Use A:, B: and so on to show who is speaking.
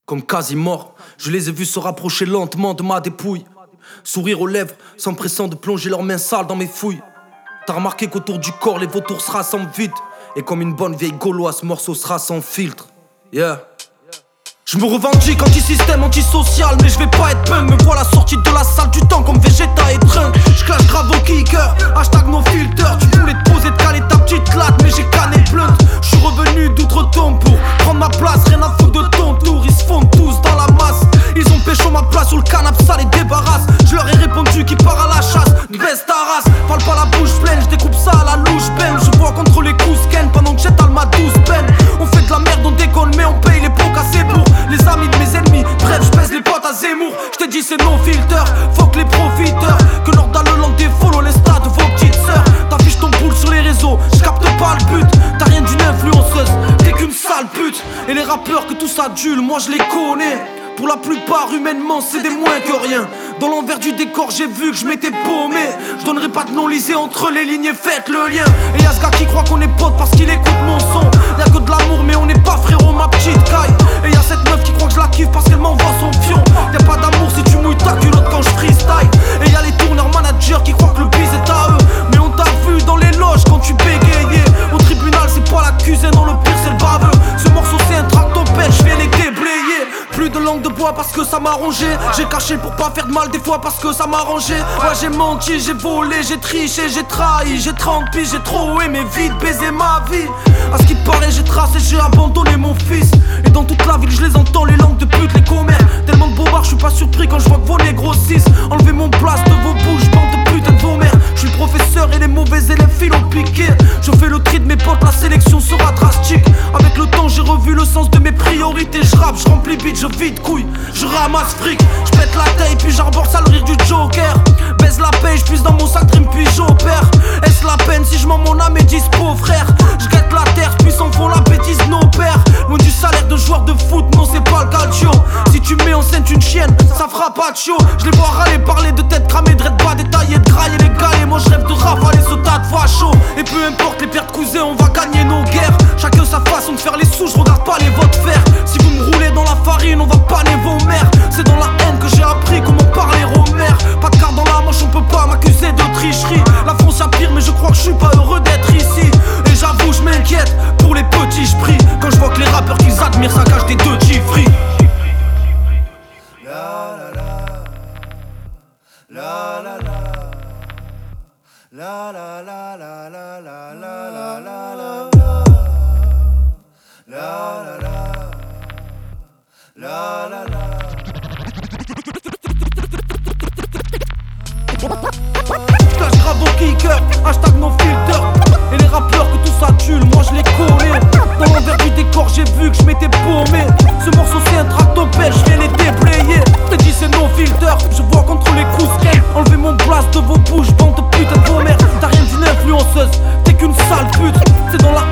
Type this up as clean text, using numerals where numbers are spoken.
A: comme quasi mort. Je les ai vus se rapprocher lentement de ma dépouille. Sourire aux lèvres, s'empressant de plonger leurs mains sales dans mes fouilles. T'as remarqué qu'autour du corps, les vautours se rassemblent vite. Et comme une bonne vieille gauloise, ce morceau sera sans filtre. Yeah. Je me revendique anti-système, antisocial, mais je vais pas être punk. Me voilà sorti de la salle du temps comme Vegeta et Trunk. Je clash grave au kicker, hashtag no filter. Tu voulais te poser, te caler ta petite latte, mais j'ai canné blunt. Je suis revenu d'outre-tombe pour prendre ma place, rien à foutre de ton tour. Ils se font tous dans la masse. Ils ont pécho ma place sur le canapé, ça les débarrasse. Je leur ai répondu qui part à la chasse, baisse ta race. Parle pas la bouche pleine, je découpe ça à la louche belle. Je vois contre les cousken pendant que j'étale ma douce peine. On fait de la merde, on déconne, mais on paye les pots cassés pour les amis de mes ennemis. Bref, je pèse les potes à Zemmour. Je t'ai dit c'est non filter, fuck les profiteurs. Que leur dalle le land des follow les stats de vos petites sœurs. T'affiches ton boule sur les réseaux, je capte pas le but. T'as rien d'une influenceuse, t'es qu'une sale pute. Et les rappeurs que tout ça adule, moi je les connais. Pour la plupart, humainement, c'est des moins que rien. Dans l'envers du décor, j'ai vu que je m'étais paumé. Je donnerai pas de nom, lisez entre les lignes et faites le lien. Et y'a ce gars qui croit qu'on est potes parce qu'il écoute mon son. Y'a que de l'amour, mais on n'est pas frérot, ma petite caille. Et y'a cette meuf qui croit que je la kiffe parce qu'elle m'envoie son fion. Y'a pas d'amour si tu mouilles ta culotte quand je freestyle. Et y'a les tourneurs managers qui croient que le biz est à eux. Mais on t'a vu dans les loges quand tu bégayais. Au tribunal, c'est pas la cuisine, dans le pire, c'est le baveux. Ce morceau, c'est un tractopelle, je viens les déblayer. Plus de langue de bois parce que ça m'a rongé. J'ai caché pour pas faire de mal des fois parce que ça m'a arrangé. Ouais, j'ai menti, j'ai volé, j'ai triché, j'ai trahi, j'ai trempé, j'ai trop aimé vite baiser ma vie. À ce qui paraît, j'ai tracé, j'ai abandonné mon fils. Et dans toute la ville, je les entends, les langues de pute, les commères. Tellement de bobards, je suis pas surpris quand je vois que vos nez grossissent. Enlevez mon place de vos bouches, bande de putain de vos mères. Je suis le professeur et les mauvais élèves filent piqué. Je fais le tri de mes potes, la sélection sera drastique. Avec le temps, j'ai revu le sens de mes priorités. Je rappe, je remplis beat, je vide couille, je ramasse fric, je pète la taille puis j'arbore ça le rire du Joker. Baise la paye, je puise dans mon sac dream puis j'opère. Est-ce la peine si je mens mon âme et dispo frère? Je guette la terre, puis s'en font la bêtise nos pères. Loin du salaire de joueur de foot, non c'est pas le calcio. Si tu mets en scène une chienne, ça fera pas de show. Je les vois râler, parler de tête cramée, de pas détaillée, de grailler les galets. Moi je rêve de rafaler ce tas de facho. Et peu importe les pertes cousins, on va gagner nos guerres. Chacun sa façon de faire les sous, je regarde pas les votes faire. Si vous me roulez dans la farine, on va paner vos mères. C'est dans la haine que j'ai appris comment parler aux mères. Pas de carte dans la manche, on peut pas m'accuser de tricherie. La France a pire, mais je crois que je suis pas heureux d'être ici. Et j'avoue, je m'inquiète pour les petits, je prie. Quand je vois que les rappeurs qu'ils admirent, ça cache des deux chiffres.
B: La la la, la la la, la la la la la la la la la la la la.
A: Clash grave au kicker, hashtag no filter. Et les rappeurs que tout ça tue, moi je les connais. Dans l'envers du décor, j'ai vu que je m'étais paumé. Ce morceau c'est un tractopelle, je viens les déblayer. T'as dit c'est no filter, je vois contre les cousquets. Enlevez mon place de vos bouches, bande de putain de vos mères. T'as rien d'une influenceuse, t'es qu'une sale pute. C'est dans la